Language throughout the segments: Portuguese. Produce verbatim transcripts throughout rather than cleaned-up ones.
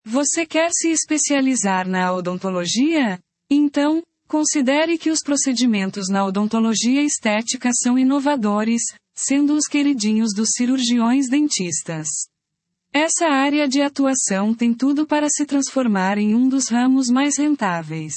Você quer se especializar na odontologia? Então, considere que os procedimentos na odontologia estética são inovadores, sendo os queridinhos dos cirurgiões dentistas. Essa área de atuação tem tudo para se transformar em um dos ramos mais rentáveis.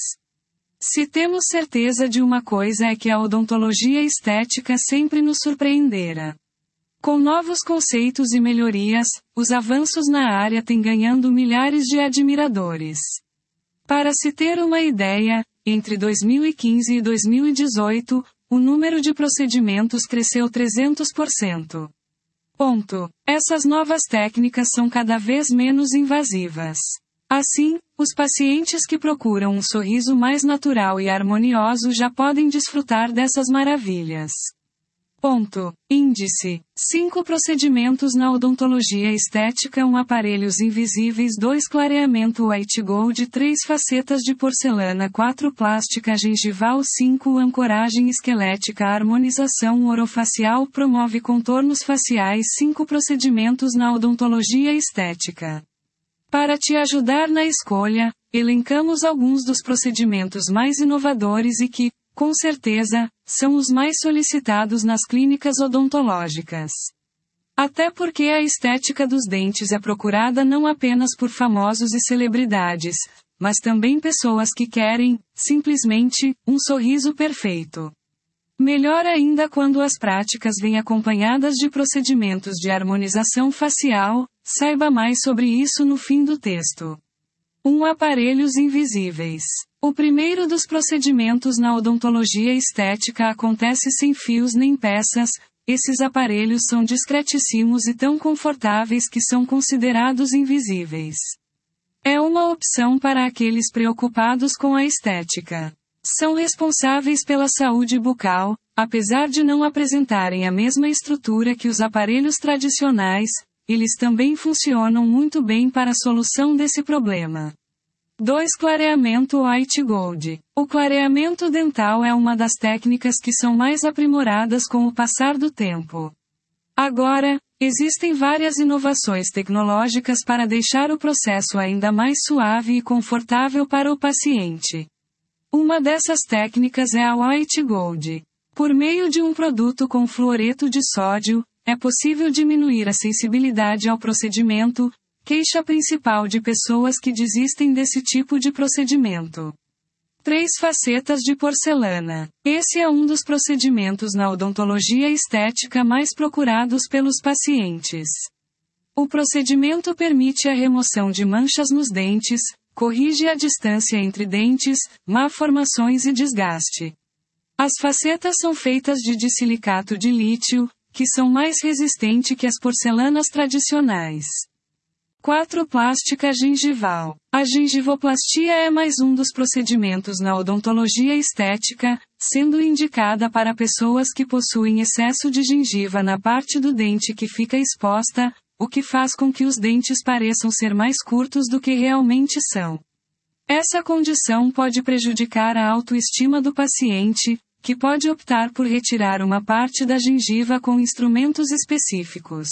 Se temos certeza de uma coisa é que a odontologia estética sempre nos surpreenderá. Com novos conceitos e melhorias, os avanços na área têm ganhando milhares de admiradores. Para se ter uma ideia, entre dois mil e quinze e dois mil e dezoito, o número de procedimentos cresceu trezentos por cento. Ponto. Essas novas técnicas são cada vez menos invasivas. Assim, os pacientes que procuram um sorriso mais natural e harmonioso já podem desfrutar dessas maravilhas. Ponto. Índice. cinco procedimentos na odontologia estética: um aparelhos invisíveis, dois clareamento white gold, três facetas de porcelana, quatro plástica gengival, cinco ancoragem esquelética, harmonização orofacial, promove contornos faciais, cinco procedimentos na odontologia estética. Para te ajudar na escolha, elencamos alguns dos procedimentos mais inovadores e que, com certeza, são os mais solicitados nas clínicas odontológicas. Até porque a estética dos dentes é procurada não apenas por famosos e celebridades, mas também pessoas que querem, simplesmente, um sorriso perfeito. Melhor ainda quando as práticas vêm acompanhadas de procedimentos de harmonização facial. Saiba mais sobre isso no fim do texto. um Aparelhos invisíveis. O primeiro dos procedimentos na odontologia estética acontece sem fios nem peças. Esses aparelhos são discretíssimos e tão confortáveis que são considerados invisíveis. É uma opção para aqueles preocupados com a estética. São responsáveis pela saúde bucal, apesar de não apresentarem a mesma estrutura que os aparelhos tradicionais. Eles também funcionam muito bem para a solução desse problema. dois Clareamento white gold. O clareamento dental é uma das técnicas que são mais aprimoradas com o passar do tempo. Agora, existem várias inovações tecnológicas para deixar o processo ainda mais suave e confortável para o paciente. Uma dessas técnicas é a white gold. Por meio de um produto com fluoreto de sódio, é possível diminuir a sensibilidade ao procedimento, queixa principal de pessoas que desistem desse tipo de procedimento. três Facetas de porcelana. Esse é um dos procedimentos na odontologia estética mais procurados pelos pacientes. O procedimento permite a remoção de manchas nos dentes, corrige a distância entre dentes, malformações e desgaste. As facetas são feitas de disilicato de lítio, que são mais resistentes que as porcelanas tradicionais. quatro Plástica gengival. A gengivoplastia é mais um dos procedimentos na odontologia estética, sendo indicada para pessoas que possuem excesso de gengiva na parte do dente que fica exposta, o que faz com que os dentes pareçam ser mais curtos do que realmente são. Essa condição pode prejudicar a autoestima do paciente, que pode optar por retirar uma parte da gengiva com instrumentos específicos.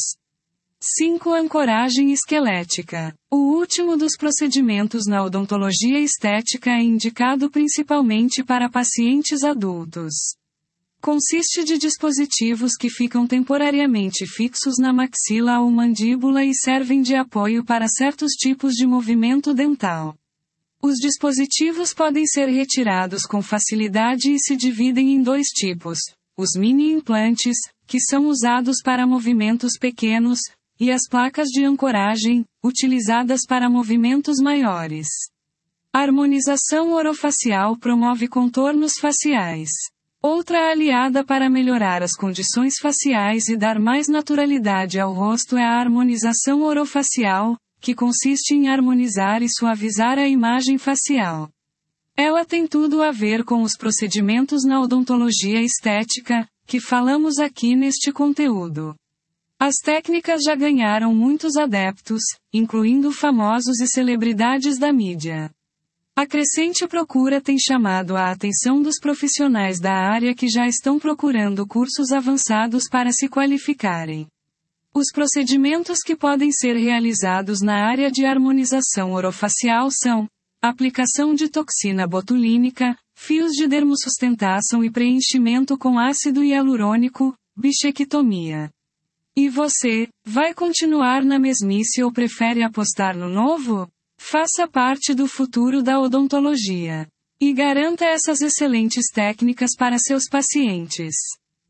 cinco Ancoragem esquelética. O último dos procedimentos na odontologia estética é indicado principalmente para pacientes adultos. Consiste de dispositivos que ficam temporariamente fixos na maxila ou mandíbula e servem de apoio para certos tipos de movimento dental. Os dispositivos podem ser retirados com facilidade e se dividem em dois tipos: os mini-implantes, que são usados para movimentos pequenos, e as placas de ancoragem, utilizadas para movimentos maiores. A harmonização orofacial promove contornos faciais. Outra aliada para melhorar as condições faciais e dar mais naturalidade ao rosto é a harmonização orofacial, que consiste em harmonizar e suavizar a imagem facial. Ela tem tudo a ver com os procedimentos na odontologia estética, que falamos aqui neste conteúdo. As técnicas já ganharam muitos adeptos, incluindo famosos e celebridades da mídia. A crescente procura tem chamado a atenção dos profissionais da área que já estão procurando cursos avançados para se qualificarem. Os procedimentos que podem ser realizados na área de harmonização orofacial são: aplicação de toxina botulínica, fios de dermossustentação e preenchimento com ácido hialurônico, bichectomia. E você, vai continuar na mesmice ou prefere apostar no novo? Faça parte do futuro da odontologia. E garanta essas excelentes técnicas para seus pacientes.